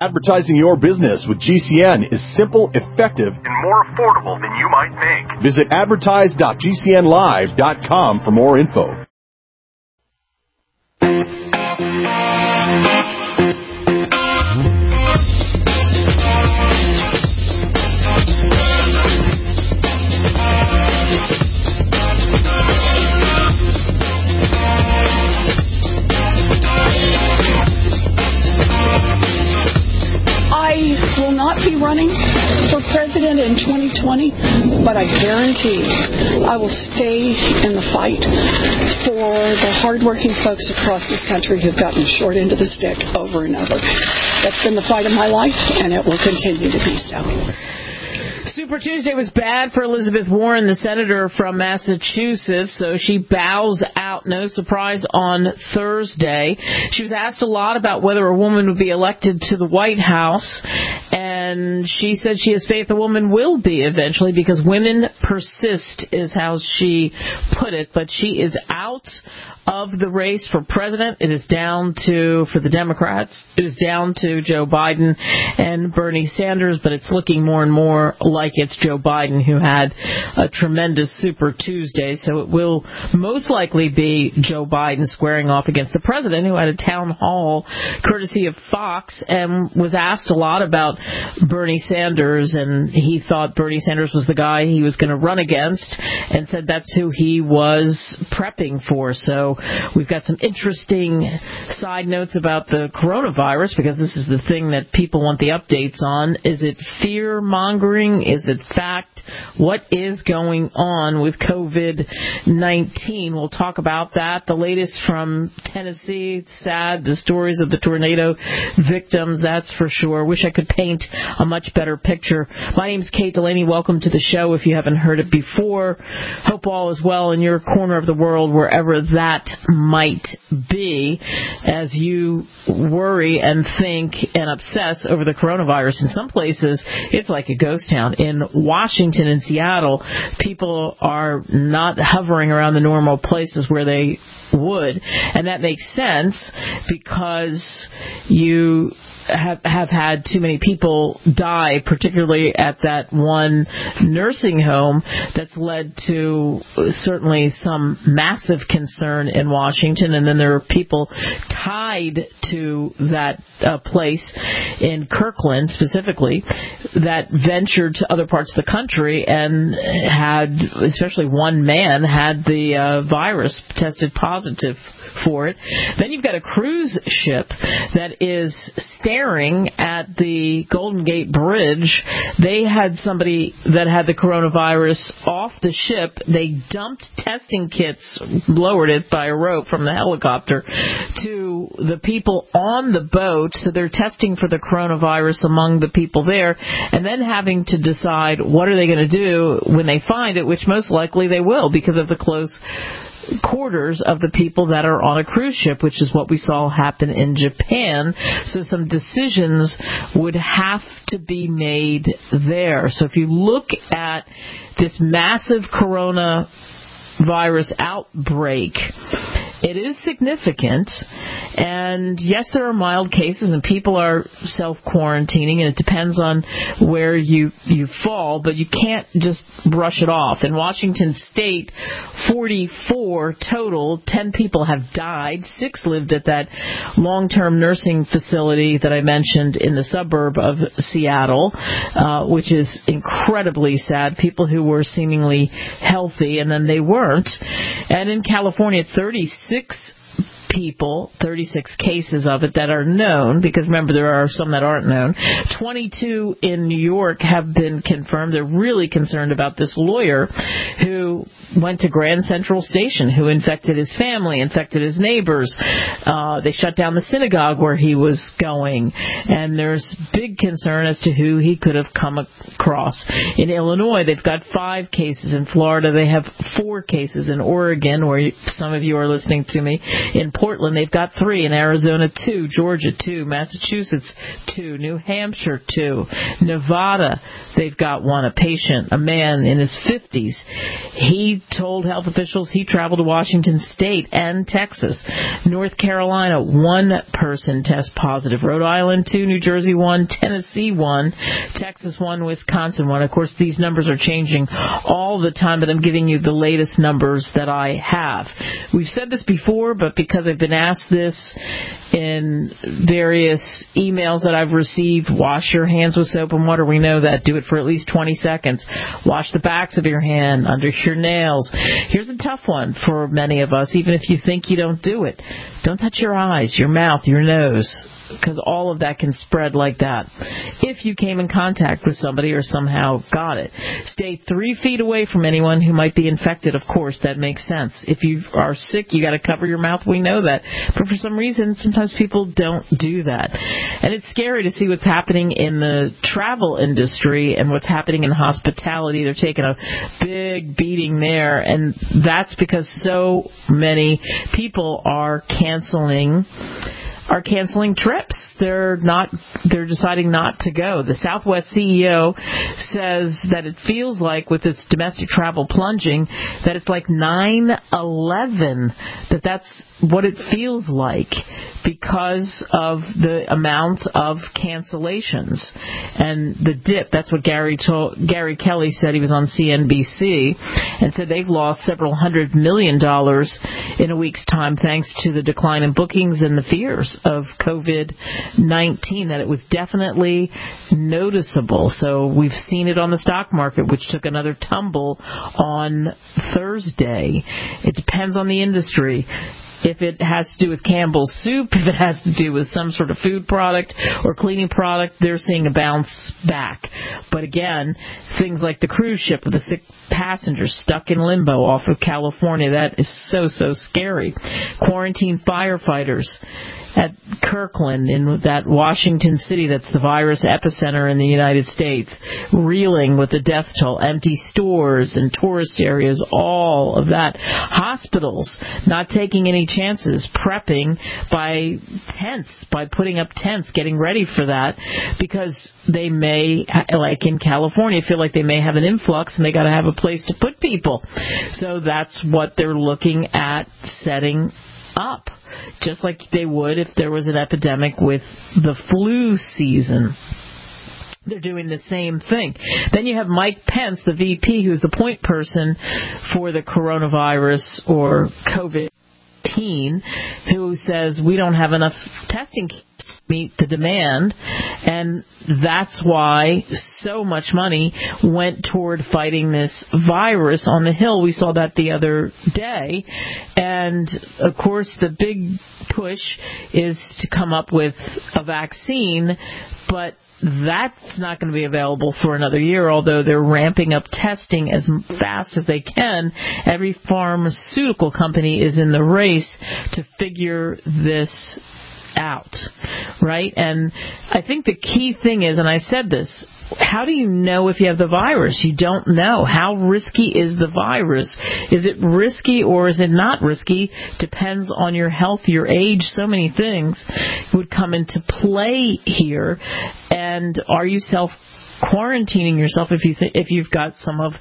Advertising your business with GCN is simple, effective, and more affordable than you might think. Visit advertise.gcnlive.com for more info. I will not be running for president in 2020, but I guarantee I will stay in the fight for the hardworking folks across this country who've gotten the short end of the stick over and over. That's been the fight of my life, and it will continue to be so. Super Tuesday was bad for Elizabeth Warren, the senator from Massachusetts, so she bows out, no surprise, on Thursday. She was asked a lot about whether a woman would be elected to the White House, and she said she has faith a woman will be eventually because women persist, is how she put it, but she is out of the race for president. It is down to, for the Democrats, it is down to Joe Biden and Bernie Sanders, but it's looking more and more like it's Joe Biden who had a tremendous Super Tuesday, so it will most likely be Joe Biden squaring off against the president, who had a town hall courtesy of Fox and was asked a lot about Bernie Sanders, and he thought Bernie Sanders was the guy he was going to run against and said that's who he was prepping for. So we've got some interesting side notes about the coronavirus, because this is the thing that people want the updates on. Is it fear-mongering? Is it fact? What is going on with COVID-19? We'll talk about that. The latest from Tennessee. It's sad. The stories of the tornado victims, that's for sure. Wish I could paint a much better picture. My name's Kate Delaney. Welcome to the show if you haven't heard it before. Hope all is well in your corner of the world, wherever that might be, as you worry and think and obsess over the coronavirus. In some places, it's like a ghost town. In Washington and Seattle, people are not hovering around the normal places where they would, and that makes sense because you have had too many people die, particularly at that one nursing home, that's led to certainly some massive concern in Washington. And then there are people tied to that place in Kirkland specifically that ventured to other parts of the country and had, especially one man, had the virus, tested positive for it. Then you've got a cruise ship that is staring at the Golden Gate Bridge. They had somebody that had the coronavirus off the ship. They dumped testing kits, lowered it by a rope from the helicopter to the people on the boat. So they're testing for the coronavirus among the people there, and then having to decide what are they going to do when they find it, which most likely they will because of the close quarters of the people that are on a cruise ship, which is what we saw happen in Japan. So some decisions would have to be made there. So if you look at this massive coronavirus outbreak, it is significant, and yes, there are mild cases, and people are self-quarantining, and it depends on where you fall, but you can't just brush it off. In Washington State, 44 total, 10 people have died, 6 lived at that long-term nursing facility that I mentioned in the suburb of Seattle, which is incredibly sad, people who were seemingly healthy, and then they weren't. And in California, 36 people, 36 cases of it that are known, because remember there are some that aren't known. 22 in New York have been confirmed. They're really concerned about this lawyer who went to Grand Central Station, who infected his family, infected his neighbors. They shut down the synagogue where he was going, and there's big concern as to who he could have come across. In Illinois, they've got 5 cases. In Florida, they have 4 cases. In Oregon, where some of you are listening to me, in Portland, they've got 3. In Arizona, 2. Georgia, 2. Massachusetts, 2. New Hampshire, 2. Nevada, they've got 1. A patient, a man in his 50s. He told health officials he traveled to Washington State and Texas. North Carolina, 1 person test positive. Rhode Island, 2. New Jersey, 1. Tennessee, 1. Texas, 1. Wisconsin, 1. Of course, these numbers are changing all the time, but I'm giving you the latest numbers that I have. We've said this before, but because I've been asked this in various emails that I've received, wash your hands with soap and water. We know that. Do it for at least 20 seconds. Wash the backs of your hand, under your nails. Here's a tough one for many of us, even if you think you don't do it. Don't touch your eyes, your mouth, your nose, because all of that can spread like that. If you came in contact with somebody or somehow got it, stay 3 feet away from anyone who might be infected. Of course, that makes sense. If you are sick, you got to cover your mouth. We know that. But for some reason, sometimes people don't do that. And it's scary to see what's happening in the travel industry and what's happening in hospitality. They're taking a big beating there, and that's because so many people are canceling trips. They're deciding not to go. The Southwest CEO says that it feels like, with its domestic travel plunging, that it's like 9/11, that's what it feels like because of the amount of cancellations and the dip. That's what Gary Kelly said. He was on CNBC and said they've lost several $100 million in a week's time thanks to the decline in bookings and the fears of COVID-19, that it was definitely noticeable. So we've seen it on the stock market, which took another tumble on Thursday. It depends on the industry. If it has to do with Campbell's soup, if it has to do with some sort of food product or cleaning product, they're seeing a bounce back. But again, things like the cruise ship with the sick passengers stuck in limbo off of California, that is so, so scary. Quarantine firefighters at Kirkland in that Washington City, that's the virus epicenter in the United States, reeling with the death toll. Empty stores and tourist areas, all of that. Hospitals not taking any chances, prepping by putting up tents, getting ready for that, because they may, like in California, feel like they may have an influx and they got to have a place to put people. So that's what they're looking at setting up, just like they would if there was an epidemic with the flu season. They're doing the same thing. Then you have Mike Pence, the VP, who's the point person for the coronavirus or COVID-19, who says we don't have enough testing to meet the demand, and that's why so much money went toward fighting this virus on the Hill. We saw that the other day. And, of course, the big push is to come up with a vaccine, but that's not going to be available for another year, although they're ramping up testing as fast as they can. Every pharmaceutical company is in the race to figure this out, right? And I think the key thing is, and I said this, how do you know if you have the virus? You don't know. How risky is the virus? Is it risky or is it not risky? Depends on your health, your age, so many things would come into play here. And are you quarantining yourself if you've got some of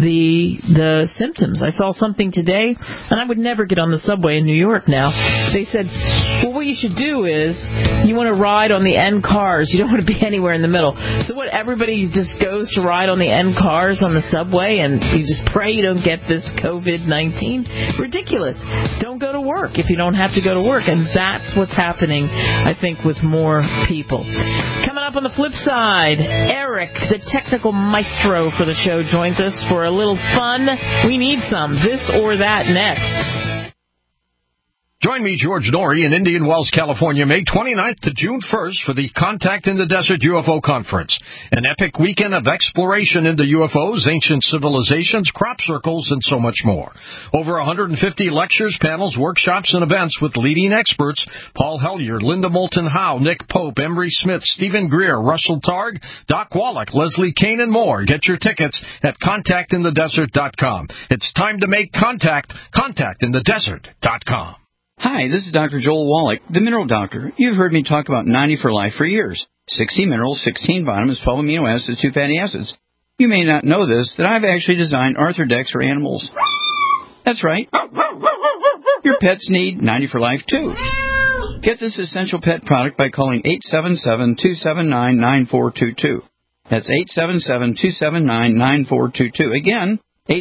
the symptoms? I saw something today, and I would never get on the subway in New York now. They said, well, what you should do is you want to ride on the end cars. You don't want to be anywhere in the middle. So what, everybody just goes to ride on the end cars on the subway and you just pray you don't get this COVID-19? Ridiculous. Don't go to work if you don't have to go to work. And that's what's happening, I think, with more people. Coming up on the flip side, Eric, the technical maestro for the show, joins us for a little fun. We need some this or that next. Join me, George Norrie, in Indian Wells, California, May 29th to June 1st for the Contact in the Desert UFO Conference, an epic weekend of exploration into UFOs, ancient civilizations, crop circles, and so much more. Over 150 lectures, panels, workshops, and events with leading experts: Paul Hellyer, Linda Moulton Howe, Nick Pope, Emery Smith, Stephen Greer, Russell Targ, Doc Wallach, Leslie Kane, and more. Get your tickets at contactinthedesert.com. It's time to make contact. Contactinthedesert.com. Hi, this is Dr. Joel Wallach, the Mineral Doctor. You've heard me talk about 90 for Life for years. 60 minerals, 16 vitamins, 12 amino acids, 2 fatty acids. You may not know this, that I've actually designed Arthrodex for animals. That's right. Your pets need 90 for Life, too. Get this essential pet product by calling 877-279-9422. That's 877-279-9422. Again,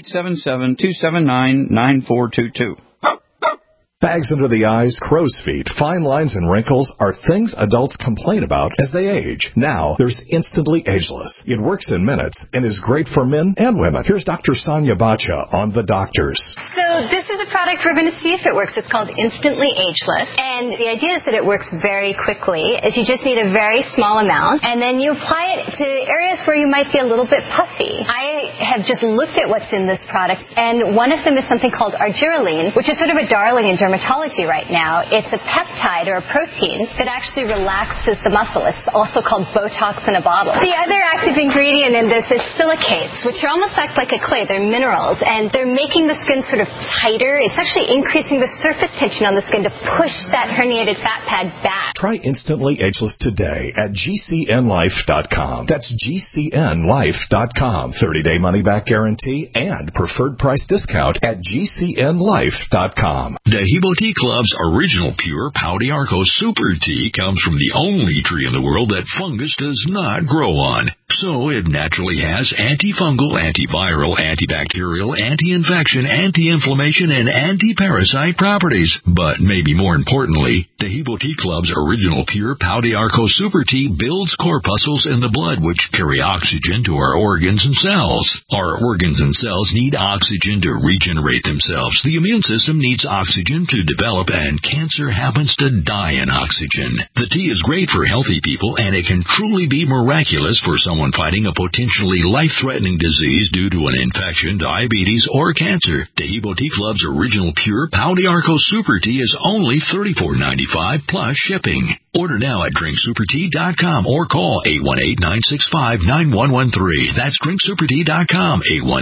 877-279-9422. Bags under the eyes, crow's feet, fine lines, and wrinkles are things adults complain about as they age. Now, there's Instantly Ageless. It works in minutes and is great for men and women. Here's Dr. Sonia Bacha on The Doctors. So this is a product we're going to see if it works. It's called Instantly Ageless. And the idea is that it works very quickly, is you just need a very small amount, and then you apply it to areas where you might be a little bit puffy. I have just looked at what's in this product, and one of them is something called argireline, which is sort of a darling in dermatology right now. It's a peptide or a protein that actually relaxes the muscle. It's also called Botox in a bottle. The other active ingredient in this is silicates, which are almost act like a clay. They're minerals, and they're making the skin sort of tighter. It's actually increasing the surface tension on the skin to push that herniated fat pad back. Try Instantly Ageless today at GCNlife.com. That's GCNlife.com. 30-day money-back guarantee and preferred price discount at GCNlife.com. Hebo Tea Club's original pure Pau d'Arco Super Tea comes from the only tree in the world that fungus does not grow on. So it naturally has antifungal, antiviral, antibacterial, anti-infection, anti-inflammation, and anti-parasite properties. But maybe more importantly, the Hebo Tea Club's original pure Pau d'Arco Super Tea builds corpuscles in the blood which carry oxygen to our organs and cells. Our organs and cells need oxygen to regenerate themselves. The immune system needs oxygen to develop, and cancer happens to die in oxygen. The tea is great for healthy people, and it can truly be miraculous for someone fighting a potentially life-threatening disease due to an infection, diabetes, or cancer. The Hebo Tea Club's original pure Pau d'Arco Super Tea is only $34.95 plus shipping. Order now at drinksupertea.com or call 818-965-9113. That's drinksupertea.com,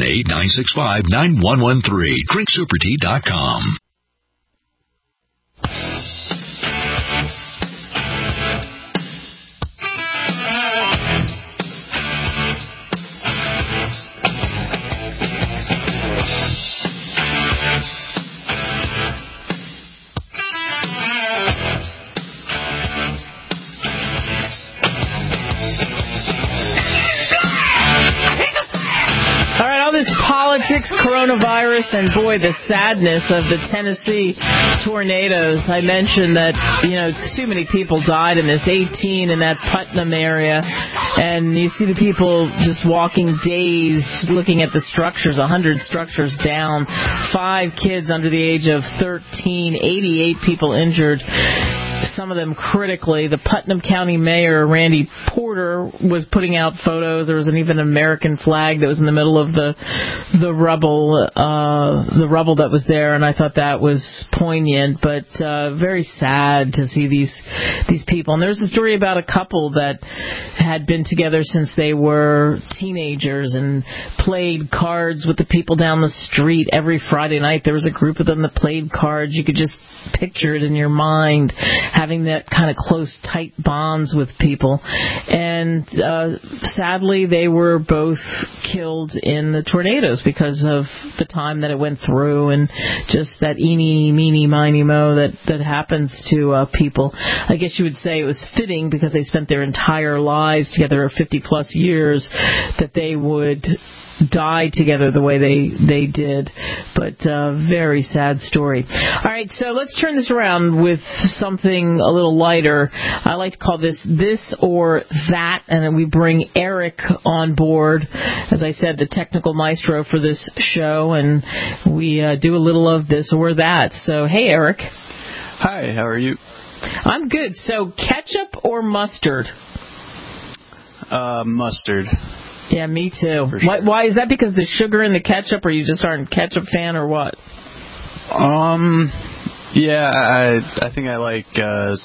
818-965-9113. drinksupertea.com. Politics, coronavirus, and boy, the sadness of the Tennessee tornadoes. I mentioned that, too many people died in this, 18 in that Putnam area, and you see the people just walking dazed, looking at the structures, 100 structures down, 5 kids under the age of 13, 88 people injured. Some of them critically. The Putnam County Mayor, Randy Porter, was putting out photos. There was even an American flag that was in the middle of the rubble that was there, and I thought that was poignant, but very sad to see these people. And there's a story about a couple that had been together since they were teenagers and played cards with the people down the street every Friday night. There was a group of them that played cards. You could just picture it in your mind, having that kind of close, tight bonds with people. And sadly, they were both killed in the tornadoes because of the time that it went through and just that eeny, meeny, miny, mo that happens to people. I guess you would say it was fitting because they spent their entire lives together, 50-plus years, that they would die together the way they did. But very sad story. All right, so let's turn this around with something a little lighter. I like to call this or that, and then we bring Eric on board, as I said, the technical maestro for this show, and we do a little of this or that. So, hey, Eric. Hi, how are you? I'm good. So, ketchup or mustard? Mustard. Yeah, me too. For sure. Why is that? Because the sugar in the ketchup, or you just aren't a ketchup fan, or what? Yeah, I think I like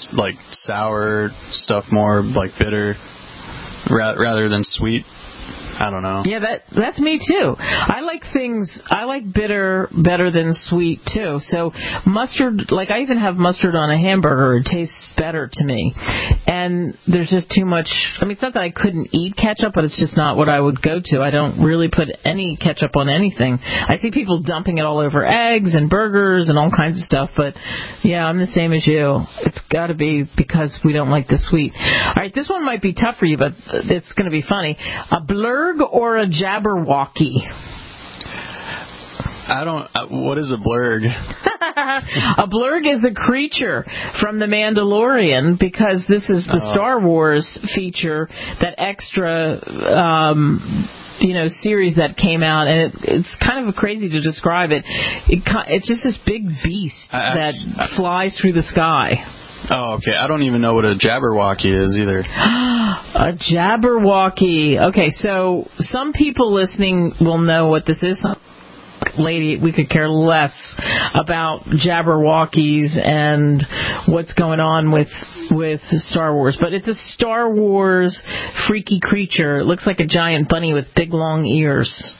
sour stuff more, like bitter, rather than sweet. I don't know. Yeah, that's me too. I like bitter better than sweet too. So mustard, like I even have mustard on a hamburger. It tastes better to me. And there's just too much. I mean, it's not that I couldn't eat ketchup, but it's just not what I would go to. I don't really put any ketchup on anything. I see people dumping it all over eggs and burgers and all kinds of stuff. But yeah, I'm the same as you. It's got to be because we don't like the sweet. All right, this one might be tough for you, but it's going to be funny. A blurg or a Jabberwocky? What is a blurg? A blurg is a creature from The Mandalorian, because this is the Star Wars feature, that extra series that came out, and it's kind of crazy to describe it. It's just this big beast that flies through the sky. Oh, okay. I don't even know what a Jabberwocky is either. A Jabberwocky. Okay, so some people listening will know what this is. Some lady, we could care less about Jabberwockies and what's going on with Star Wars. But it's a Star Wars freaky creature. It looks like a giant bunny with big long ears.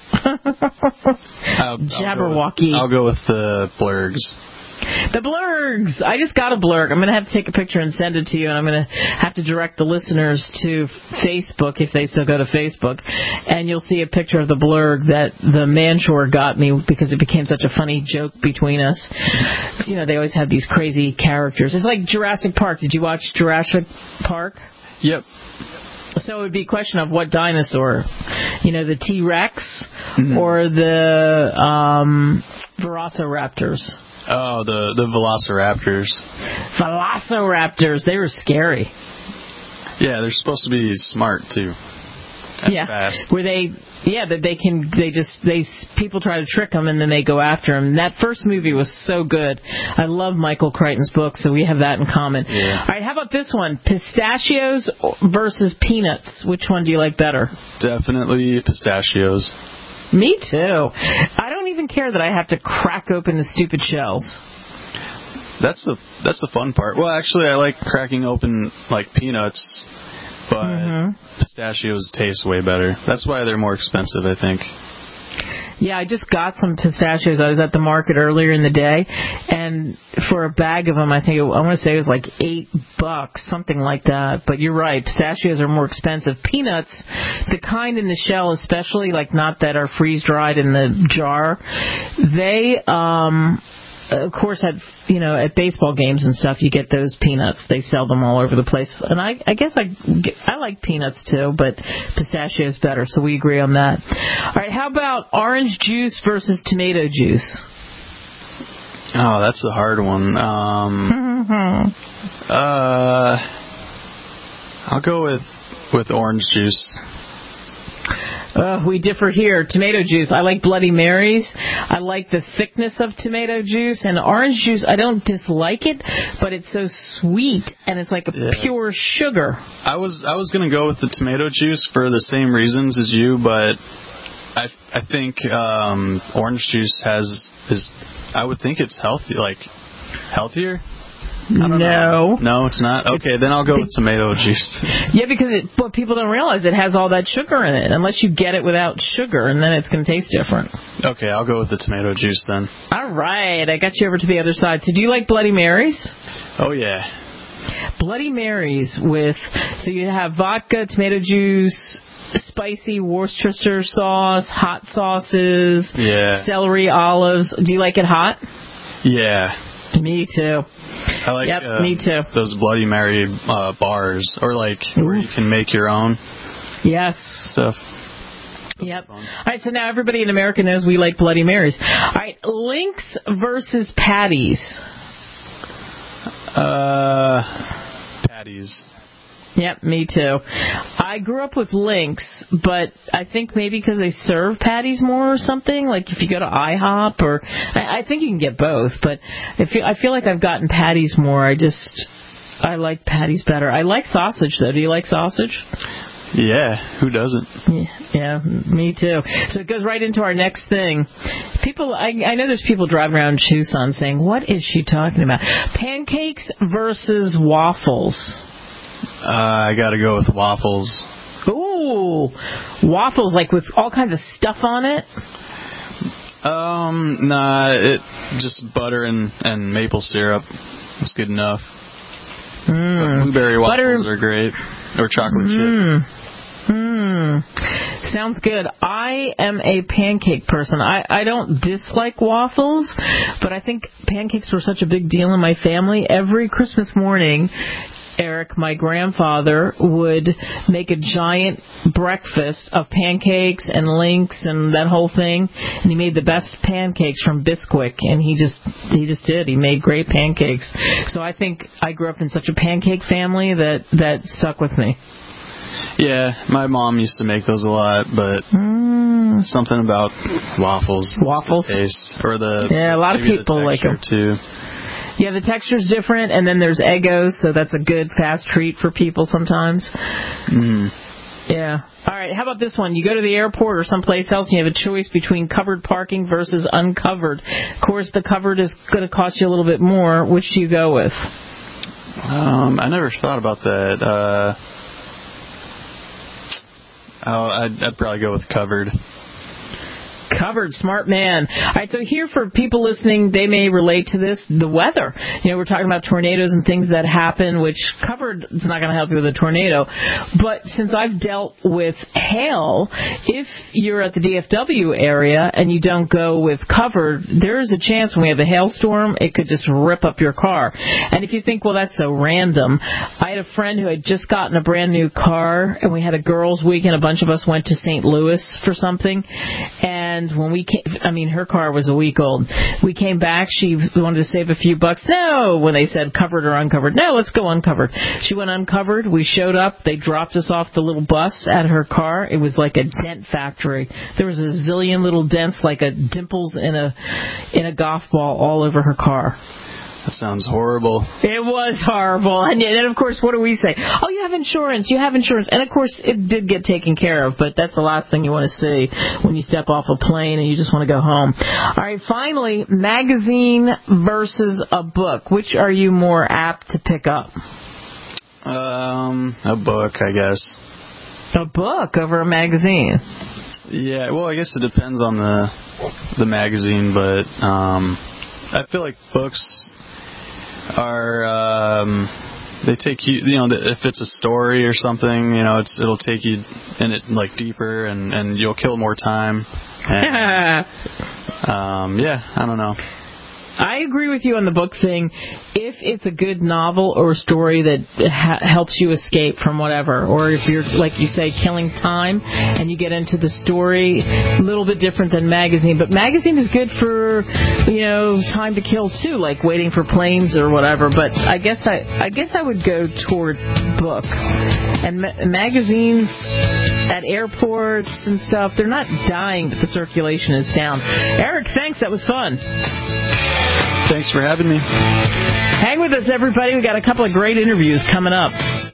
Jabberwocky. I'll go with the blurgs. The blurgs. I just got a blurg. I'm going to have to take a picture and send it to you, and I'm going to have to direct the listeners to Facebook, if they still go to Facebook, and you'll see a picture of the blurg that the Manshore got me because it became such a funny joke between us. They always have these crazy characters. It's like Jurassic Park. Did you watch Jurassic Park? Yep. So it would be a question of what dinosaur, the T-Rex or the Velociraptors. Oh, the Velociraptors. Velociraptors, they were scary. Yeah, they're supposed to be smart too. And fast. Where people try to trick them and then they go after them. That first movie was so good. I love Michael Crichton's book, so we have that in common. Yeah. All right, how about this one? Pistachios versus peanuts. Which one do you like better? Definitely pistachios. Me too. I don't even care that I have to crack open the stupid shells. That's the fun part. Well, actually, I like cracking open like peanuts, but pistachios taste way better. That's why they're more expensive, I think. Yeah, I just got some pistachios. I was at the market earlier in the day, and for a bag of them, I want to say it was like $8, something like that. But you're right, pistachios are more expensive. Peanuts, the kind in the shell especially, like not that are freeze-dried in the jar, they, of course, at baseball games and stuff, you get those peanuts. They sell them all over the place. And I guess I like peanuts too, but pistachios better, so we agree on that. All right, how about orange juice versus tomato juice? Oh, that's a hard one. I'll go with orange juice. We differ here. Tomato juice. I like Bloody Marys. I like the thickness of tomato juice. And orange juice, I don't dislike it, but it's so sweet, and it's like a pure sugar. I was going to go with the tomato juice for the same reasons as you, but I think orange juice I would think it's healthier. I don't know. No, it's not? Okay, then I'll go with tomato juice. Yeah, because what people don't realize, it has all that sugar in it, unless you get it without sugar, and then it's going to taste different. Okay, I'll go with the tomato juice then. All right, I got you over to the other side. So do you like Bloody Marys? Oh, yeah. Bloody Marys so you have vodka, tomato juice, spicy Worcestershire sauce, hot sauces, celery, olives. Do you like it hot? Yeah. Me too. I like me too. Those Bloody Mary bars, or where you can make your own stuff. Yep. All right, so now everybody in America knows we like Bloody Marys. All right, Lynx versus Patties. Patties. Yep, me too. I grew up with Lynx, but I think maybe because they serve patties more or something. Like if you go to IHOP, or I think you can get both, but I feel like I've gotten patties more. I like patties better. I like sausage though. Do you like sausage? Yeah, who doesn't? Yeah, me too. So it goes right into our next thing. People, I know there's people driving around Tucson saying, "What is she talking about?" Pancakes versus waffles. I gotta go with waffles. Ooh, Ooh, waffles like with all kinds of stuff on it? Nah, it just butter and maple syrup. It's good enough. Blueberry waffles are great, or chocolate chip. Sounds good. I am a pancake person. I don't dislike waffles, but I think pancakes were such a big deal in my family. Every Christmas morning, Eric, my grandfather, would make a giant breakfast of pancakes and links and that whole thing, and he made the best pancakes from Bisquick, and he just did. He made great pancakes. So I think I grew up in such a pancake family that stuck with me. Yeah, my mom used to make those a lot, but something about waffles. Waffles? The taste, or a lot of people like them too. Yeah, the texture's different, and then there's Eggos, so that's a good fast treat for people sometimes. Yeah. All right, how about this one? You go to the airport or someplace else and you have a choice between covered parking versus uncovered. Of course, the covered is going to cost you a little bit more. Which do you go with? I never thought about that. I'd probably go with covered. Covered, smart man. All right, so here for people listening, they may relate to this, the weather. You know, we're talking about tornadoes and things that happen, which covered is not going to help you with a tornado. But since I've dealt with hail, if you're at the DFW area and you don't go with covered, there is a chance when we have a hailstorm, it could just rip up your car. And if you think, well, that's so random, I had a friend who had just gotten a brand new car, and we had a girls' week, and a bunch of us went to St. Louis for something. And when we came, her car was a week old. We came back. She wanted to save a few bucks. No, when they said covered or uncovered. No, let's go uncovered. She went uncovered. We showed up. They dropped us off the little bus at her car. It was like a dent factory. There was a zillion little dents, like a dimples in a golf ball all over her car. That sounds horrible. It was horrible. And then, of course, what do we say? Oh, you have insurance. You have insurance. And, of course, it did get taken care of, but that's the last thing you want to see when you step off a plane and you just want to go home. All right, finally, magazine versus a book. Which are you more apt to pick up? A book, I guess. A book over a magazine? Yeah, well, I guess it depends on the magazine, but I feel like books are they take you, if it's a story or something, it'll take you in it like deeper, and you'll kill more time. And, I don't know. I agree with you on the book thing. If it's a good novel or a story that helps you escape from whatever, or if you're, like you say, killing time and you get into the story, a little bit different than magazine. But magazine is good for, time to kill too, like waiting for planes or whatever. But I guess I would go toward book. And magazines at airports and stuff, they're not dying, but the circulation is down. Eric, thanks. That was fun. Thanks for having me. Hang with us, everybody. We got a couple of great interviews coming up.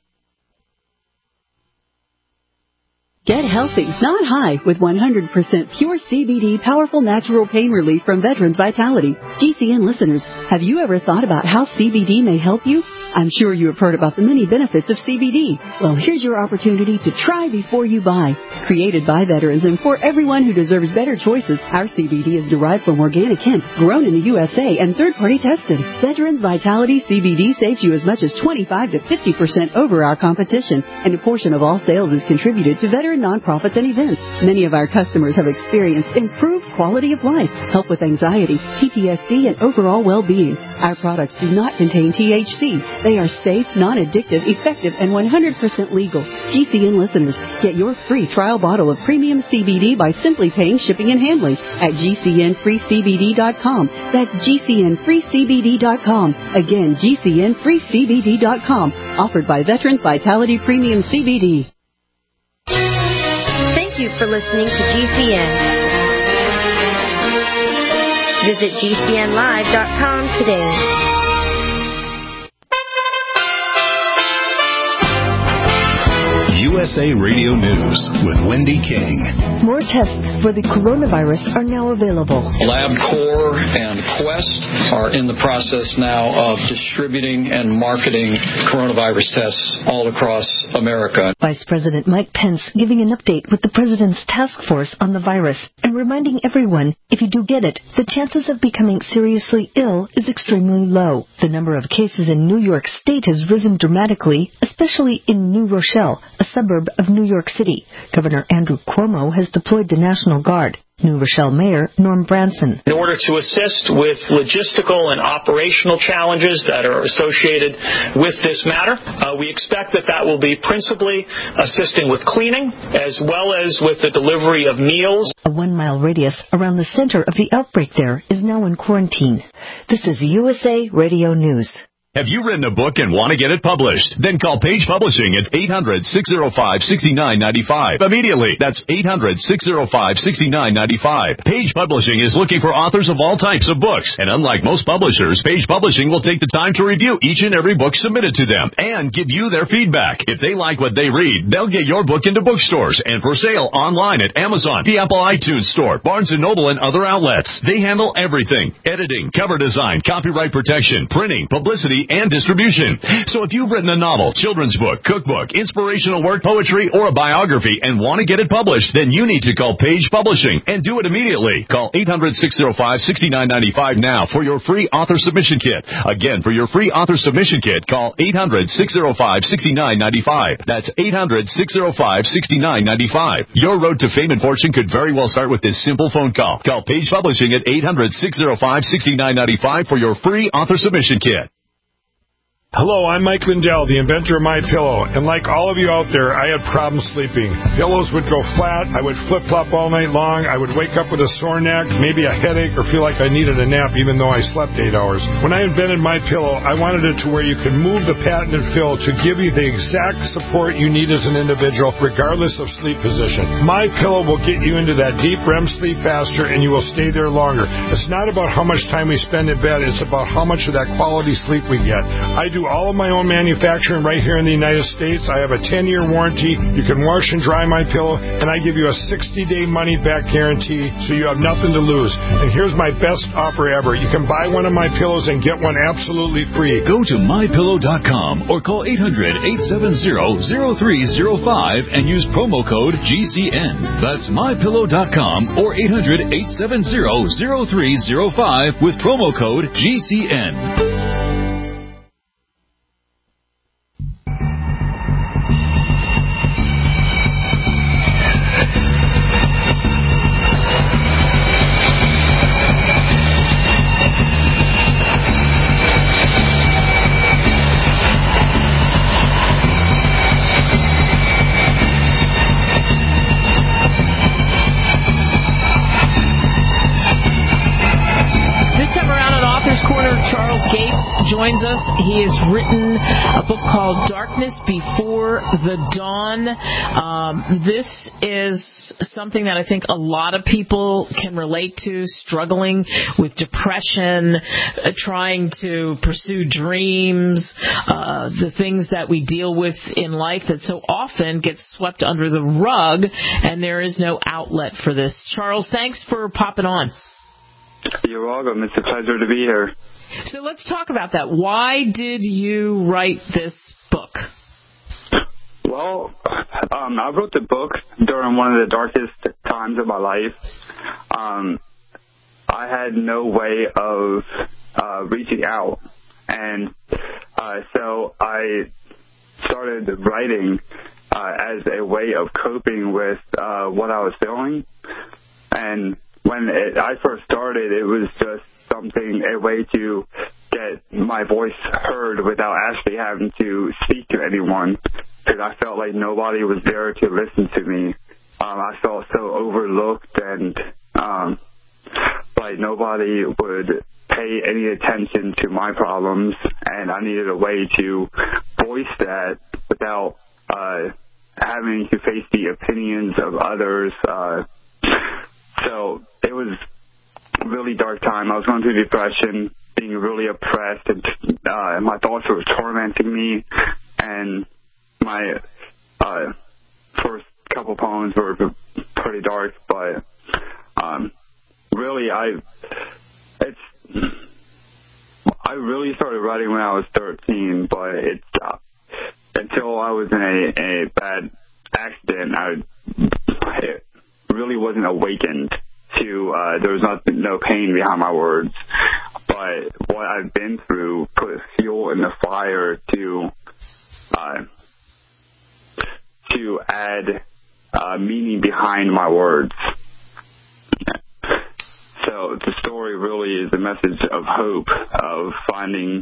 Get healthy, not high, with 100% pure CBD powerful natural pain relief from Veterans Vitality. GCN listeners, have you ever thought about how CBD may help you? I'm sure you have heard about the many benefits of CBD. Well, here's your opportunity to try before you buy. Created by veterans and for everyone who deserves better choices, our CBD is derived from organic hemp, grown in the USA, and third-party tested. Veterans Vitality CBD saves you as much as 25 to 50% over our competition, and a portion of all sales is contributed to veteran nonprofits and events. Many of our customers have experienced improved quality of life, help with anxiety, PTSD, and overall well-being. Our products do not contain THC. They are safe, non-addictive, effective, and 100% legal. GCN listeners, get your free trial bottle of premium CBD by simply paying shipping and handling at GCNFreeCBD.com. That's GCNFreeCBD.com. Again, GCNFreeCBD.com. Offered by Veterans Vitality Premium CBD. Thank you for listening to GCN. Visit GCNlive.com today. USA Radio News with Wendy King. More tests for the coronavirus are now available. LabCorp and Quest are in the process now of distributing and marketing coronavirus tests all across America. Vice President Mike Pence giving an update with the President's task force on the virus and reminding everyone, if you do get it, the chances of becoming seriously ill is extremely low. The number of cases in New York State has risen dramatically, especially in New Rochelle, a suburb of New York City. Governor Andrew Cuomo has deployed the National Guard. New Rochelle Mayor Norm Branson. In order to assist with logistical and operational challenges that are associated with this matter, we expect that will be principally assisting with cleaning as well as with the delivery of meals. A 1-mile radius around the center of the outbreak there is now in quarantine. This is USA Radio News. Have you written a book and want to get it published? Then call Page Publishing at 800-605-6995. Immediately. That's 800-605-6995. Page Publishing is looking for authors of all types of books. And unlike most publishers, Page Publishing will take the time to review each and every book submitted to them and give you their feedback. If they like what they read, they'll get your book into bookstores and for sale online at Amazon, the Apple iTunes Store, Barnes & Noble, and other outlets. They handle everything: editing, cover design, copyright protection, printing, publicity, and distribution. So if you've written a novel, children's book, cookbook, inspirational work, poetry, or a biography and want to get it published, then you need to call Page Publishing and do it immediately. Call 800-605-6995 now for your free author submission kit. Again, for your free author submission kit, call 800-605-6995. That's 800-605-6995. Your road to fame and fortune could very well start with this simple phone call. Call Page Publishing at 800-605-6995 for your free author submission kit. Hello, I'm Mike Lindell, the inventor of MyPillow, and like all of you out there, I had problems sleeping. Pillows would go flat, I would flip-flop all night long, I would wake up with a sore neck, maybe a headache, or feel like I needed a nap even though I slept 8 hours. When I invented MyPillow, I wanted it to where you can move the patented fill to give you the exact support you need as an individual, regardless of sleep position. MyPillow will get you into that deep REM sleep faster, and you will stay there longer. It's not about how much time we spend in bed, it's about how much of that quality sleep we get. I do all of my own manufacturing right here in the United States. I have a 10-year warranty. You can wash and dry my pillow, and I give you a 60-day money-back guarantee, so you have nothing to lose. And here's my best offer ever. You can buy one of my pillows and get one absolutely free. Go to MyPillow.com or call 800-870-0305 and use promo code GCN. That's MyPillow.com or 800-870-0305 with promo code GCN. Joins us. He has written a book called Darkness Before the Dawn. This is something that I think a lot of people can relate to, struggling with depression, trying to pursue dreams, the things that we deal with in life that so often get swept under the rug, and there is no outlet for this. Charles, thanks for popping on. You're welcome. It's a pleasure to be here. So let's talk about that. Why did you write this book? Well, I wrote the book during one of the darkest times of my life. I had no way of reaching out. And so I started writing as a way of coping with what I was feeling. And when I first started, it was just a way to get my voice heard without actually having to speak to anyone, because I felt like nobody was there to listen to me. I felt so overlooked and like nobody would pay any attention to my problems, and I needed a way to voice that without having to face the opinions of others. So it was a really dark time. I was going through depression, being really oppressed, and my thoughts were tormenting me, and my couple poems were pretty dark, but really I really started writing when I was 13, but until I was in a bad accident, it really wasn't awakened to, there was no pain behind my words, but what I've been through put fuel in the fire to add meaning behind my words. So the story really is a message of hope, of finding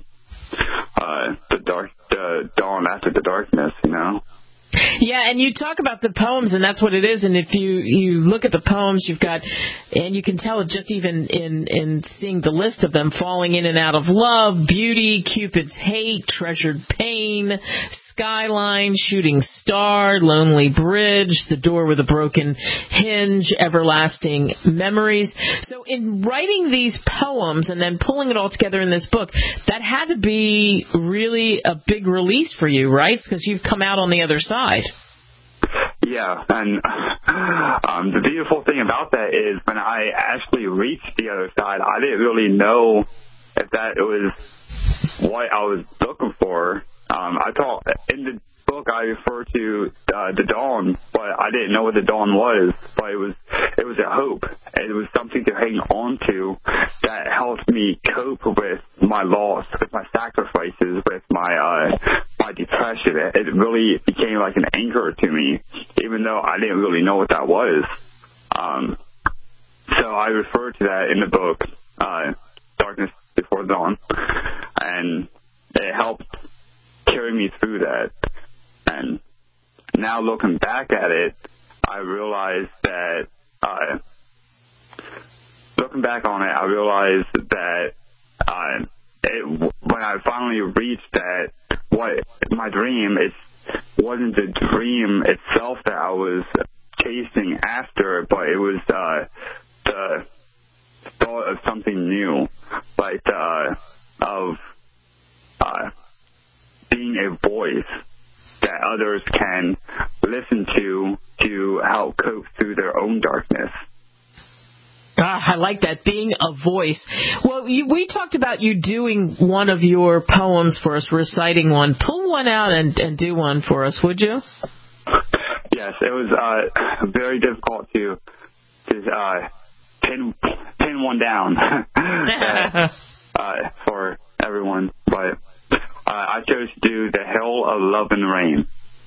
the dawn after the darkness, you know? Yeah, and you talk about the poems, and that's what it is. And if you look at the poems, you've got, and you can tell it just even in seeing the list of them, falling in and out of love, beauty, Cupid's hate, treasured pain, skyline, shooting star, lonely bridge, the door with a broken hinge, everlasting memories. So in writing these poems and then pulling it all together in this book, that had to be really a big release for you, right? Because you've come out on the other side. Yeah, and the beautiful thing about that is when I actually reached the other side, I didn't really know if that was what I was looking for. I thought in the book I referred to the dawn, but I didn't know what the dawn was. But it was a hope. It was something to hang on to that helped me cope with my loss, with my sacrifices, with my depression. It really became like an anchor to me, even though I didn't really know what that was. So I referred to that in the book, Darkness Before Dawn, and it helped carry me through that. And now looking back at it, I realized that when I finally reached that, what my dream, it wasn't the dream itself that I was chasing after, but it was the thought of something new, like of being a voice that others can listen to help cope through their own darkness. I like that, being a voice. Well, we talked about you doing one of your poems for us, reciting one. Pull one out and do one for us, would you? Yes, it was very difficult to pin one down for everyone, but I chose to do The Hill of Love and Rain.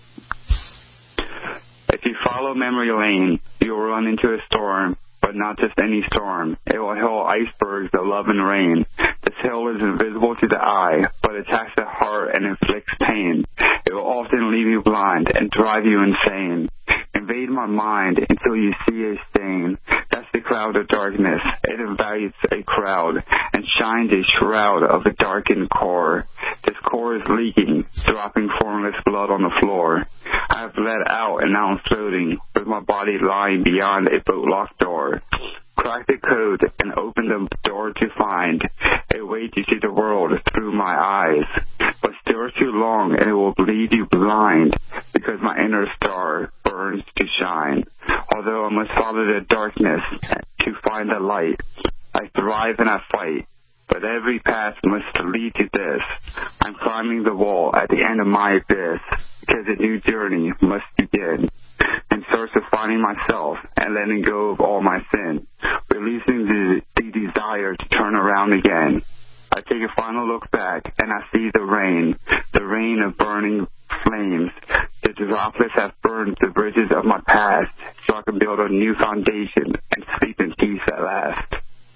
If you follow memory lane, you'll run into a storm, but not just any storm. It will hail icebergs of love and rain. This hill is invisible to the eye, but attacks the heart and inflicts pain. It will often leave you blind and drive you insane. Invade my mind until you see a stain. That's the cloud of darkness. It invites a crowd and shines a shroud of a darkened core. This core is leaking, dropping formless blood on the floor. I have let out and now I'm floating, with my body lying beyond a boat-locked door. Crack the code and open the door to find a way to see the world through my eyes. But stare too long and it will leave you blind, because my inner star burns to shine. Although I must follow the darkness to find the light, I thrive and I fight. But every path must lead to this. I'm climbing the wall at the end of my abyss, because a new journey must begin. In search of finding myself and letting go of all my sin, releasing the desire to turn around again. I take a final look back and I see the rain of burning flames. The droplets have burned the bridges of my past, so I can build a new foundation and sleep in peace at last.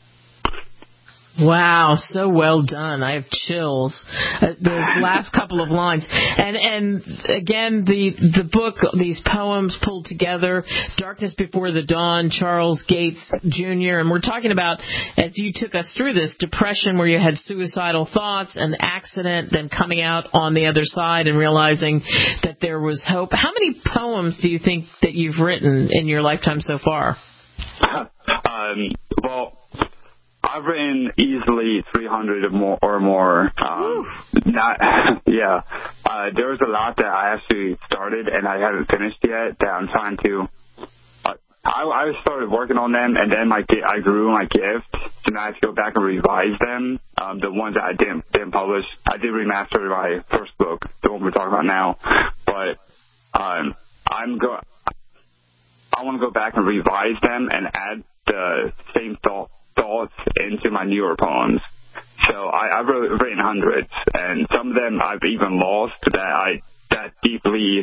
Wow, so well done. I have chills. Those last couple of lines. And again, the book, these poems pulled together, Darkness Before the Dawn, Charles Gates Jr. And we're talking about, as you took us through this, depression where you had suicidal thoughts, an accident, then coming out on the other side and realizing that there was hope. How many poems do you think that you've written in your lifetime so far? Well, I've written easily 300 or more. There's a lot that I actually started and I haven't finished yet that I'm trying to. I started working on them, and then I grew my gift, so now I have to go back and revise them. The ones that I didn't publish, I did remaster my first book, the one we're talking about now. But I want to go back and revise them and add the same thoughts into my newer poems. So I've written hundreds, and some of them I've even lost that deeply.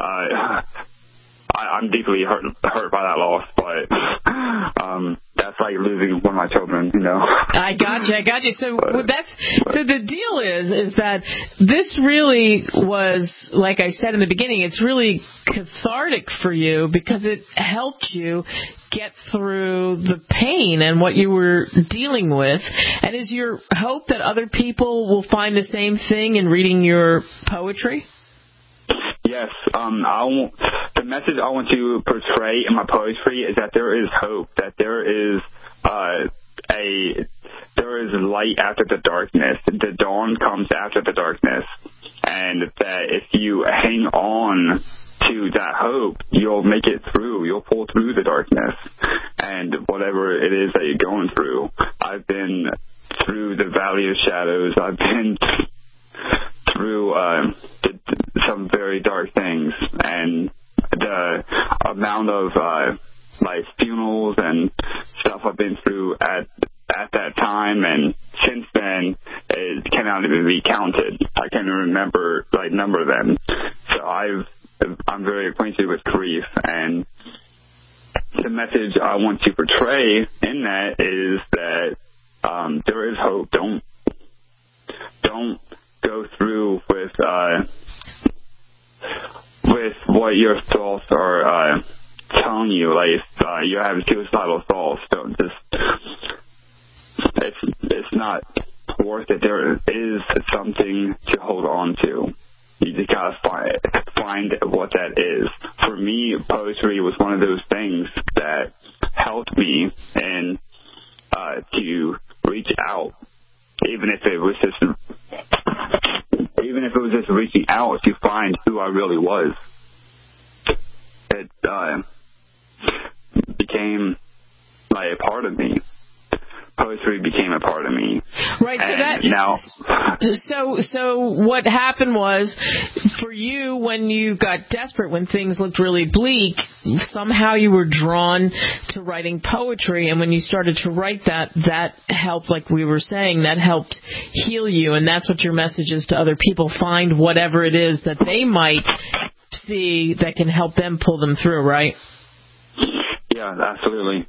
I'm deeply hurt by that loss, but that's like losing one of my children, you know. I got you. So the deal is that this really was, like I said in the beginning, it's really cathartic for you because it helped you get through the pain and what you were dealing with. And is your hope that other people will find the same thing in reading your poetry? Yes, the message I want to portray in my poetry is that there is hope, that there is light after the darkness. The dawn comes after the darkness, and that if you hang on to that hope, you'll make it through. You'll pull through the darkness, and whatever it is that you're going through. I've been through the valley of shadows. I've been through some very dark things, and the amount of funerals and stuff I've been through at that time and since then, it cannot even be counted. I can't even remember number them. So I'm very acquainted with grief, and the message I want to portray in that is that there is hope. Don't go through with what your thoughts are telling you. Like if you're having suicidal thoughts, don't just. It's not worth it. There is something to hold on to. You just gotta find what that is. For me, poetry was one of those things that helped me and to reach out, even if it was just reaching out to find who I really was. It became like a part of me. Poetry became a part of me. Right. So what happened was, for you, when you got desperate, when things looked really bleak, somehow you were drawn to writing poetry, and when you started to write that helped, like we were saying, that helped heal you, and that's what your message is to other people. Find whatever it is that they might see that can help them pull them through, right? Yeah, absolutely.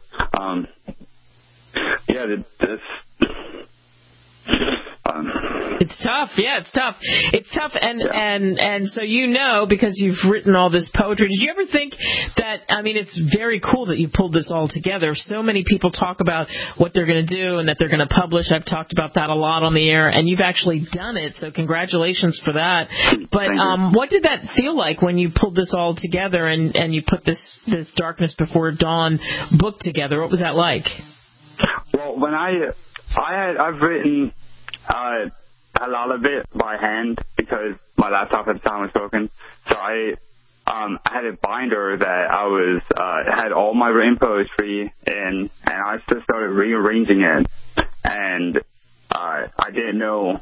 It's tough. Yeah, it's tough. It's tough, and so because you've written all this poetry. Did you ever think that? I mean, it's very cool that you pulled this all together. So many people talk about what they're going to do and that they're going to publish. I've talked about that a lot on the air, and you've actually done it. So congratulations for that. But what did that feel like when you pulled this all together and you put this Darkness Before Dawn book together? What was that like? Well, when I've written a lot of it by hand because my laptop at the time was broken. So I had a binder that I was had all my written poetry in, and I just started rearranging it. And I didn't know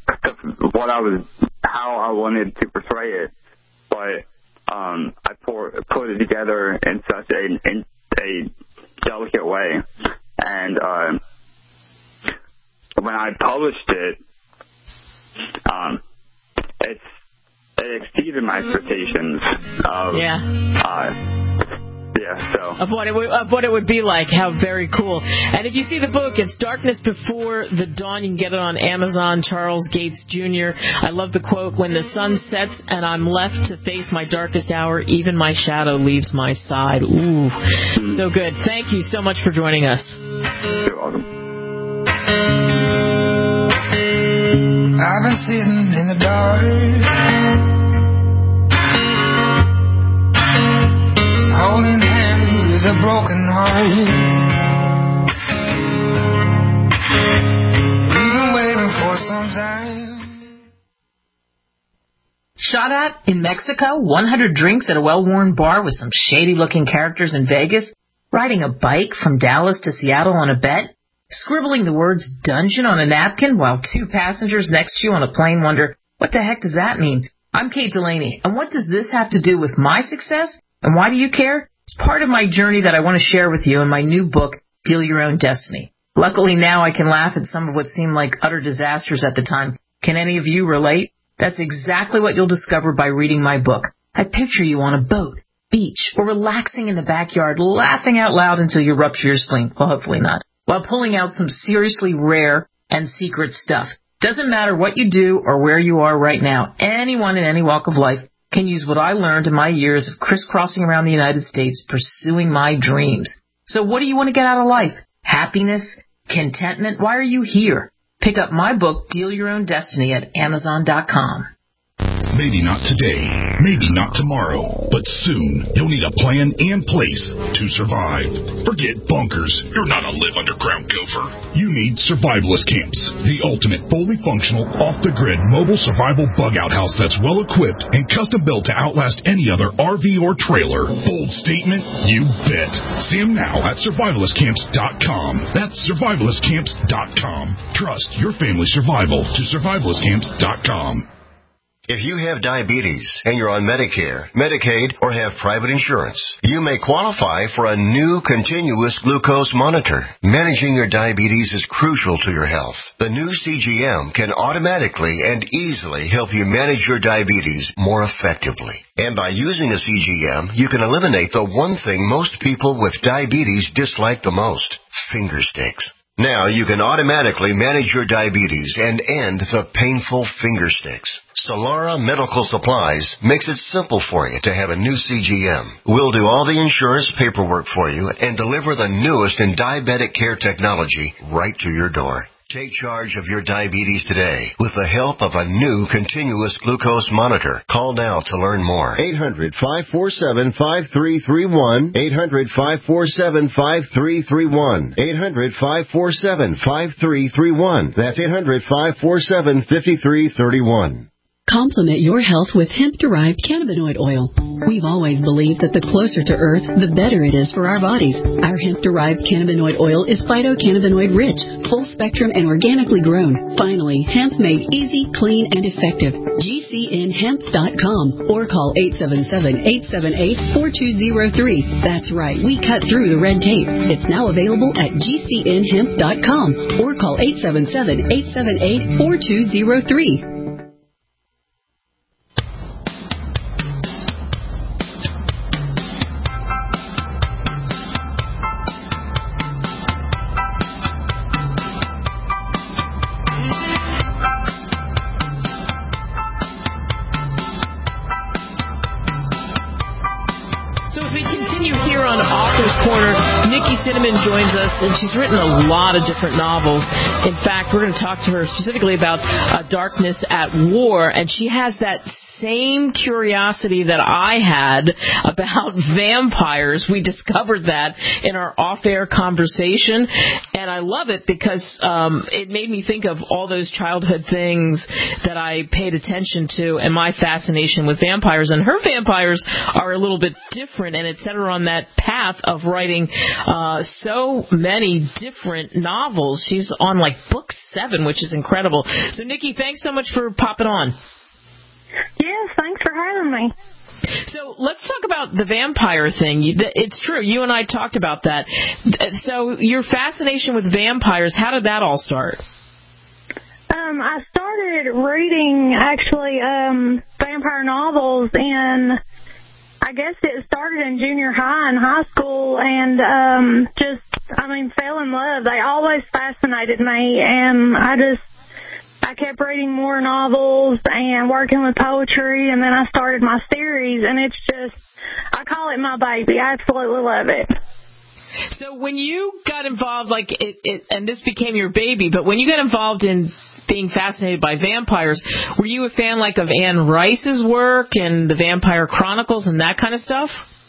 how I wanted to portray it, but I put it together in such a delicate way. And when I published it, it exceeded my expectations of what it would be like. How very cool. And if you see the book, it's Darkness Before the Dawn. You can get it on Amazon. Charles Gates Jr. I love the quote, "When the sun sets and I'm left to face my darkest hour, even my shadow leaves my side." Ooh, so good. Thank you so much for joining us. You're welcome. I've been sitting in the dark, holding hands with a broken heart. shot at in Mexico, 100 drinks at a well-worn bar with some shady-looking characters in Vegas, riding a bike from Dallas to Seattle on a bet, scribbling the words dungeon on a napkin while two passengers next to you on a plane wonder, what the heck does that mean? I'm Kate Delaney, and what does this have to do with my success? And why do you care? It's part of my journey that I want to share with you in my new book, Deal Your Own Destiny. Luckily now I can laugh at some of what seemed like utter disasters at the time. Can any of you relate? That's exactly what you'll discover by reading my book. I picture you on a boat, beach, or relaxing in the backyard, laughing out loud until you rupture your spleen. Well, hopefully not. While pulling out some seriously rare and secret stuff. Doesn't matter what you do or where you are right now. Anyone in any walk of life can use what I learned in my years of crisscrossing around the United States pursuing my dreams. So what do you want to get out of life? Happiness? Contentment? Why are you here? Pick up my book, Deal Your Own Destiny, at Amazon.com. Maybe not today, maybe not tomorrow, but soon you'll need a plan and place to survive. Forget bunkers. You're not a live underground gopher. You need survivalist camps, the ultimate fully functional, off-the-grid mobile survival bug-out house that's well-equipped and custom-built to outlast any other RV or trailer. Bold statement? You bet. See them now at survivalistcamps.com. That's survivalistcamps.com. Trust your family's survival to survivalistcamps.com. If you have diabetes and you're on Medicare, Medicaid, or have private insurance, you may qualify for a new continuous glucose monitor. Managing your diabetes is crucial to your health. The new CGM can automatically and easily help you manage your diabetes more effectively. And by using a CGM, you can eliminate the one thing most people with diabetes dislike the most: finger sticks. Now you can automatically manage your diabetes and end the painful finger sticks. Solara Medical Supplies makes it simple for you to have a new CGM. We'll do all the insurance paperwork for you and deliver the newest in diabetic care technology right to your door. Take charge of your diabetes today with the help of a new continuous glucose monitor. Call now to learn more. 800-547-5331. 800-547-5331. 800-547-5331. That's 800-547-5331. Complement your health with hemp-derived cannabinoid oil. We've always believed that the closer to Earth, the better it is for our bodies. Our hemp-derived cannabinoid oil is phytocannabinoid-rich, full-spectrum, and organically grown. Finally, hemp made easy, clean, and effective. GCNhemp.com or call 877-878-4203. That's right, we cut through the red tape. It's now available at GCNhemp.com or call 877-878-4203. Cinnamon joins us, and she's written a lot of different novels. In fact, we're going to talk to her specifically about Darkness at War, and she has that same curiosity that I had about vampires. We discovered that in our off-air conversation, and I love it because it made me think of all those childhood things that I paid attention to and my fascination with vampires. And her vampires are a little bit different, and it set her on that path of writing so many different novels. She's on like book 7, which is incredible. So, Nikki, thanks so much for popping on. Yes, thanks for having me. So let's talk about the vampire thing. It's true. You and I talked about that. So your fascination with vampires, how did that all start? I started reading, actually, vampire novels in, I guess it started in junior high and high school, and fell in love. They always fascinated me, and I kept reading more novels and working with poetry, and then I started my series, and it's just, I call it my baby. I absolutely love it. So when you got involved, and this became your baby, but when you got involved in being fascinated by vampires, were you a fan of Anne Rice's work and the Vampire Chronicles and that kind of stuff?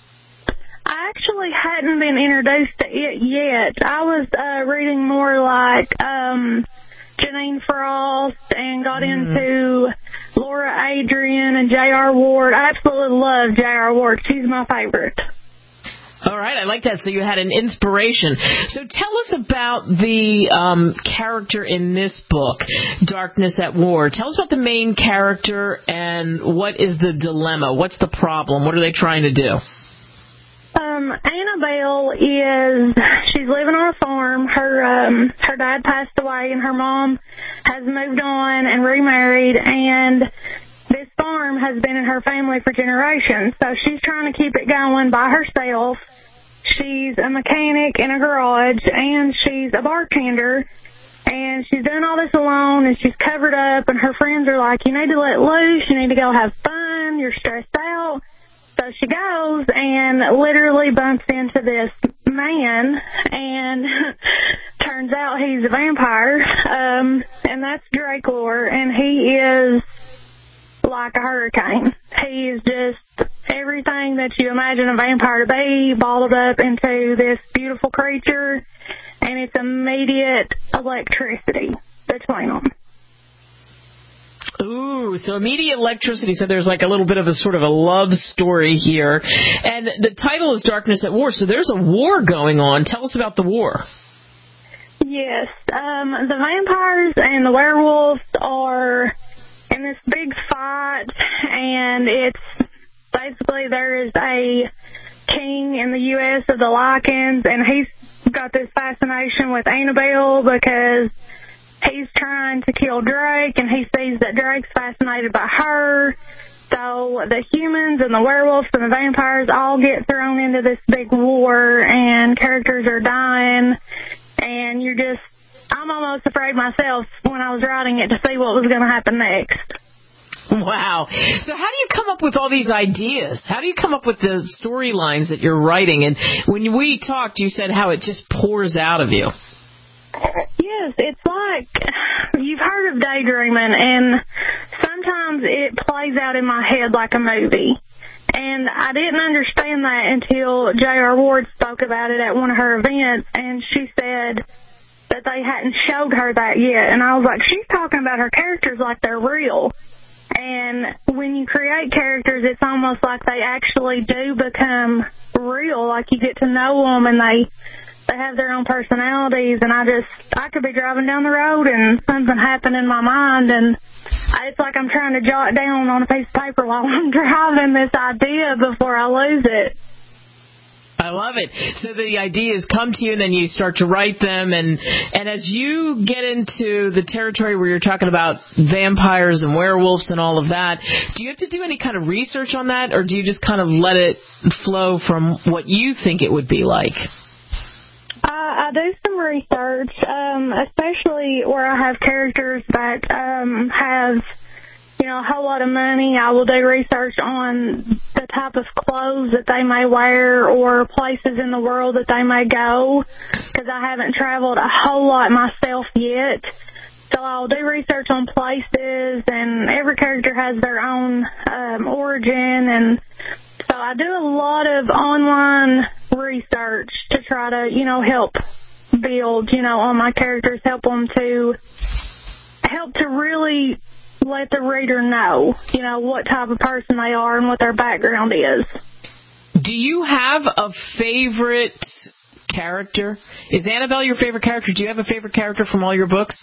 I actually hadn't been introduced to it yet. I was reading more like Janine Frost and got into Lord Laura Adrian and J.R. Ward. I absolutely love J.R. Ward. She's my favorite. All right, I like that. So you had an inspiration. So tell us about the character in this book, Darkness at War. Tell us about the main character and what is the dilemma? What's the problem? What are they trying to do? Annabelle she's living on a farm. Her dad passed away and her mom has moved on and remarried, and this farm has been in her family for generations, so she's trying to keep it going by herself. She's a mechanic in a garage, and she's a bartender, and she's doing all this alone, and she's covered up, and her friends are like, you need to let loose, you need to go have fun, you're stressed out. So she goes and literally bumps into this man, and turns out he's a vampire, and that's Drakelore, and he is like a hurricane. He is just everything that you imagine a vampire to be, bottled up into this beautiful creature, and it's immediate electricity between them. Ooh, so immediate electricity. So there's like a little bit of a sort of a love story here. And the title is Darkness at War, so there's a war going on. Tell us about the war. Yes, the vampires and the werewolves are in this big fight, and it's basically there is a king in the U.S. of the Lycans, and he's got this fascination with Annabelle because he's trying to kill Drake, and he sees that Drake's fascinated by her. So the humans and the werewolves and the vampires all get thrown into this big war, and characters are dying, and I'm almost afraid myself when I was writing it to see what was going to happen next. Wow. So how do you come up with all these ideas? How do you come up with the storylines that you're writing? And when we talked, you said how it just pours out of you. Yes, it's like you've heard of daydreaming, and sometimes it plays out in my head like a movie. And I didn't understand that until J.R. Ward spoke about it at one of her events, and she said that they hadn't showed her that yet. And I was like, she's talking about her characters like they're real. And when you create characters, it's almost like they actually do become real, like you get to know them, and they have their own personalities. And I could be driving down the road and something happened in my mind, and it's like I'm trying to jot down on a piece of paper while I'm driving this idea before I lose it. I love it. So the ideas come to you, and then you start to write them. And as you get into the territory where you're talking about vampires and werewolves and all of that, do you have to do any kind of research on that, or do you just kind of let it flow from what you think it would be like? I do some research, especially where I have characters that have, a whole lot of money. I will do research on the type of clothes that they may wear or places in the world that they may go, because I haven't traveled a whole lot myself yet. So I'll do research on places, and every character has their own origin, and so I do a lot of online research to try to, help build, on my characters, help to really let the reader know, what type of person they are and what their background is. Do you have a favorite character? Is Annabelle your favorite character? Do you have a favorite character from all your books?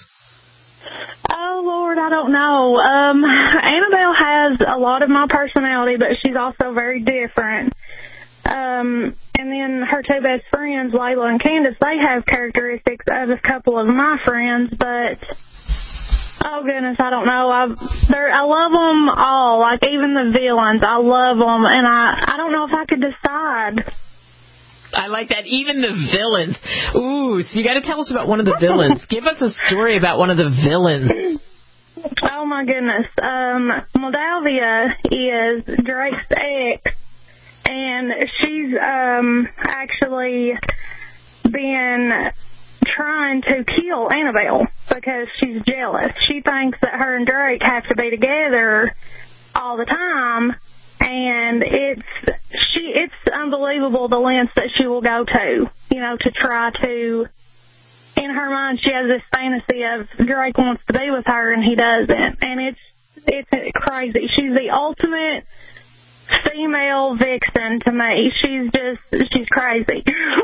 Oh, Lord, I don't know. Annabelle has a lot of my personality, but she's also very different. And then her two best friends, Layla and Candace, they have characteristics of a couple of my friends, but oh, goodness, I don't know. I love them all, like even the villains. I love them, and I don't know if I could decide. I like that. Even the villains. Ooh, so you got to tell us about one of the villains. Give us a story about one of the villains. Oh, my goodness. Moldavia is Drake's ex, and she's actually been trying to kill Annabelle because she's jealous. She thinks that her and Drake have to be together all the time, and it's unbelievable the lengths that she will go to try to. In her mind, she has this fantasy of Drake wants to be with her and he doesn't, and it's it's crazy. She's the ultimate female vixen to me. She's crazy.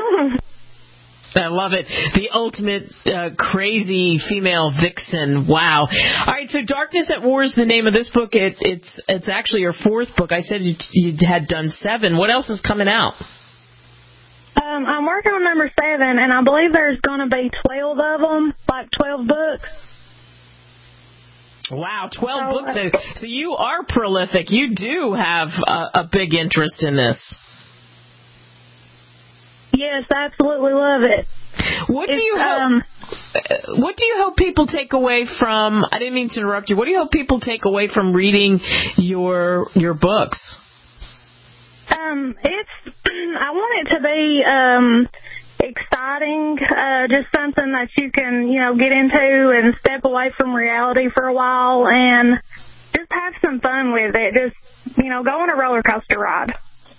I love it. The ultimate crazy female vixen. Wow. All right, so Darkness at War is the name of this book. It's actually your fourth book. I said you had done 7. What else is coming out? I'm working on number 7, and I believe there's going to be 12 of them, like 12 books. Wow, 12 books. So you are prolific. You do have a big interest in this. Yes, absolutely love it. What do you hope people take away from? I didn't mean to interrupt you. What do you hope people take away from reading your books? I want it to be exciting, just something that you can, get into and step away from reality for a while and just have some fun with it. Just, go on a roller coaster ride.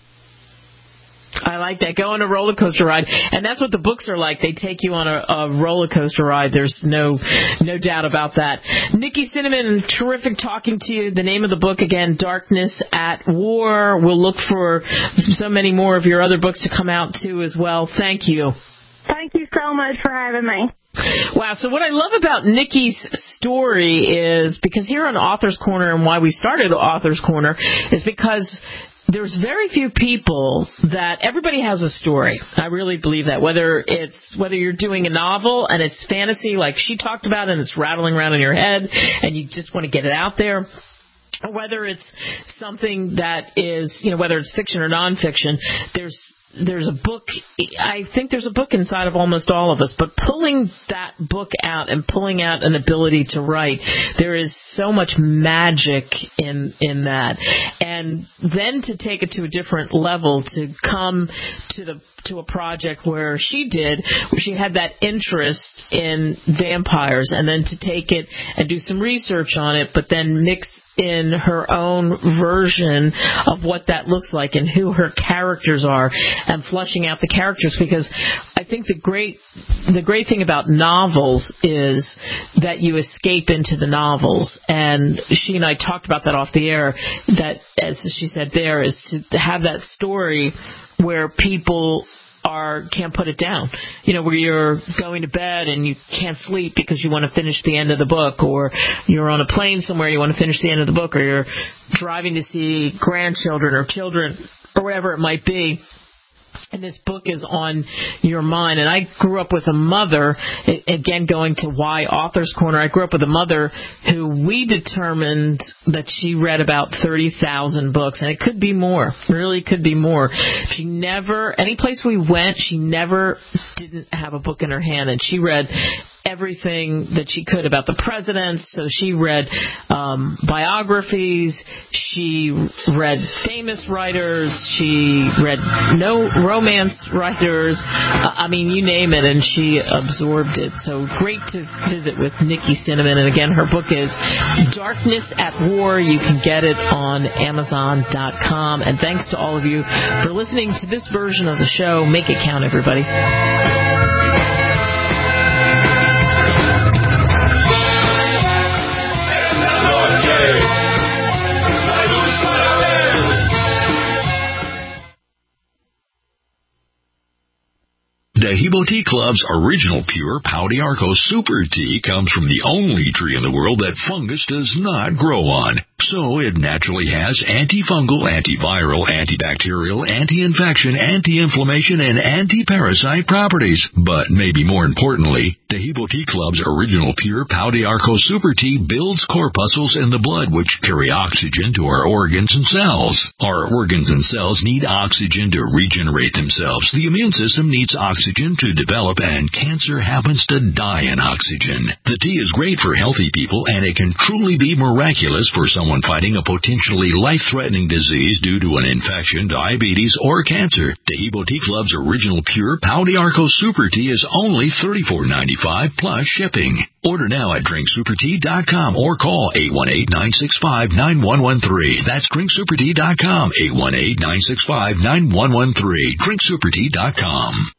I like that. Go on a roller coaster ride. And that's what the books are like. They take you on a roller coaster ride. There's no doubt about that. Nikki Cinnamon, terrific talking to you. The name of the book, again, Darkness at War. We'll look for so many more of your other books to come out, too, as well. Thank you. Thank you so much for having me. Wow. So what I love about Nikki's story is, because here on Author's Corner, and why we started Author's Corner, is because there's very few people that everybody has a story. I really believe that. Whether you're doing a novel and it's fantasy like she talked about and it's rattling around in your head and you just want to get it out there, or whether it's something that is, whether it's fiction or nonfiction, there's a book. I think there's a book inside of almost all of us, but pulling that book out and pulling out an ability to write, there is so much magic in that. And then to take it to a different level, to come to a project where she had that interest in vampires, and then to take it and do some research on it, but then mix in her own version of what that looks like and who her characters are, and fleshing out the characters, because I think the great thing about novels is that you escape into the novels, and she and I talked about that off the air, that, as she said there, is to have that story where people can't put it down, where you're going to bed and you can't sleep because you want to finish the end of the book, or you're on a plane somewhere and you want to finish the end of the book, or you're driving to see grandchildren or children or whatever it might be, and this book is on your mind. And I grew up with a mother, again going to why Author's Corner, I grew up with a mother who we determined that she read about 30,000 books, and it could be more, really could be more. She never, any place we went, she never didn't have a book in her hand, and she read everything that she could about the presidents. So she read biographies, she read famous writers, she read no romance writers, you name it, and she absorbed it. So great to visit with Nikki Cinnamon. And again, her book is Darkness at War. You can get it on Amazon.com. And thanks to all of you for listening to this version of the show. Make it count, everybody. Dahibo Tea Club's original pure Pau d'Arco Super Tea comes from the only tree in the world that fungus does not grow on. So it naturally has antifungal, antiviral, antibacterial, anti-infection, anti-inflammation, and anti-parasite properties. But maybe more importantly, Dahibo Tea Club's original pure Pau d'Arco Super Tea builds corpuscles in the blood which carry oxygen to our organs and cells. Our organs and cells need oxygen to regenerate themselves. The immune system needs oxygen to develop, and cancer happens to die in oxygen. The tea is great for healthy people, and it can truly be miraculous for someone fighting a potentially life-threatening disease due to an infection, diabetes, or cancer. Dahibo Tea Club's original pure Pau d'Arco Super Tea is only $34.95 plus shipping. Order now at drinksupertea.com or call 818-965-9113. That's drinksupertea.com, 818-965-9113. drinksupertea.com.